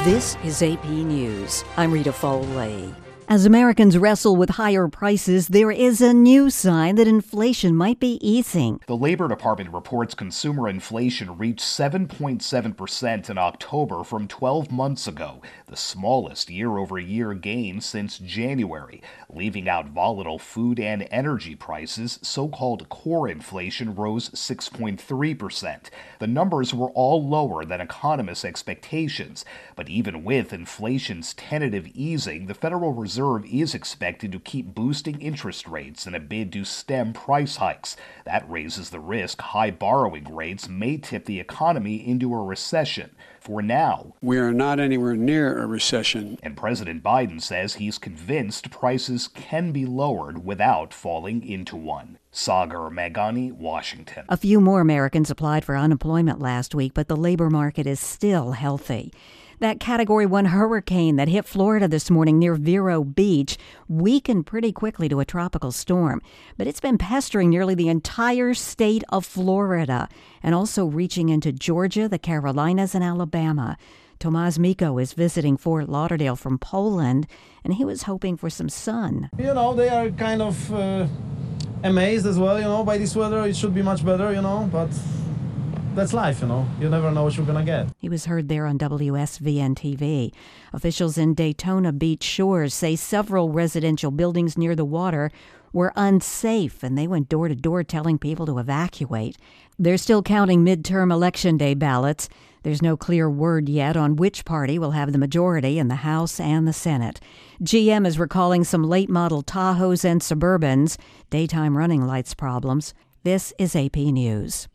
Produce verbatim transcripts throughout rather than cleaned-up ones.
This is A P News. I'm Rita Foley. As Americans wrestle with higher prices, there is a new sign that inflation might be easing. The Labor Department reports consumer inflation reached seven point seven percent in October from twelve months ago, the smallest year-over-year gain since January. Leaving out volatile food and energy prices, so-called core inflation rose six point three percent. The numbers were all lower than economists' expectations, but even with inflation's tentative easing, the Federal Reserve Reserve is expected to keep boosting interest rates in a bid to stem price hikes. That raises the risk high borrowing rates may tip the economy into a recession. For now, we are not anywhere near a recession. And President Biden says he's convinced prices can be lowered without falling into one. Sagar Meghani, Washington. A few more Americans applied for unemployment last week, but the labor market is still healthy. That Category one hurricane that hit Florida this morning near Vero Beach weakened pretty quickly to a tropical storm. But it's been pestering nearly the entire state of Florida and also reaching into Georgia, the Carolinas, and Alabama. Tomasz Miko is visiting Fort Lauderdale from Poland, and he was hoping for some sun. You know, they are kind of uh, amazed as well, you know, by this weather. It should be much better, you know, but that's life, you know. You never know what you're going to get. He was heard there on W S V N T V. Officials in Daytona Beach Shores say several residential buildings near the water were unsafe, and they went door to door telling people to evacuate. They're still counting midterm election day ballots. There's no clear word yet on which party will have the majority in the House and the Senate. G M is recalling some late-model Tahoes and Suburbans, daytime running lights problems. This is A P News.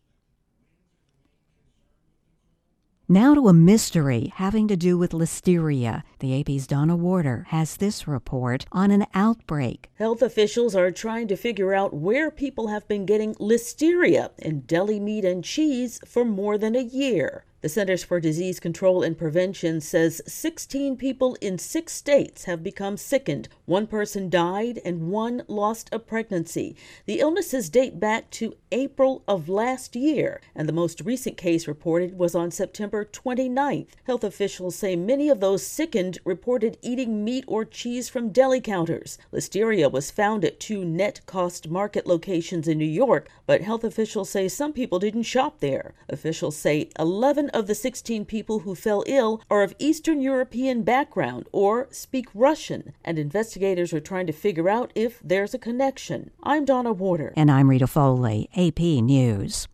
Now to a mystery having to do with listeria. The A P's Donna Warder has this report on an outbreak. Health officials are trying to figure out where people have been getting listeria in deli meat and cheese for more than a year. The Centers for Disease Control and Prevention says sixteen people in six states have become sickened. One person died and one lost a pregnancy. The illnesses date back to April of last year, and the most recent case reported was on September twenty-ninth. Health officials say many of those sickened reported eating meat or cheese from deli counters. Listeria was found at two net cost market locations in New York, but health officials say some people didn't shop there. Officials say eleven of the sixteen people who fell ill are of Eastern European background or speak Russian, and investigators are trying to figure out if there's a connection. I'm Donna Warder. And I'm Rita Foley, A P News.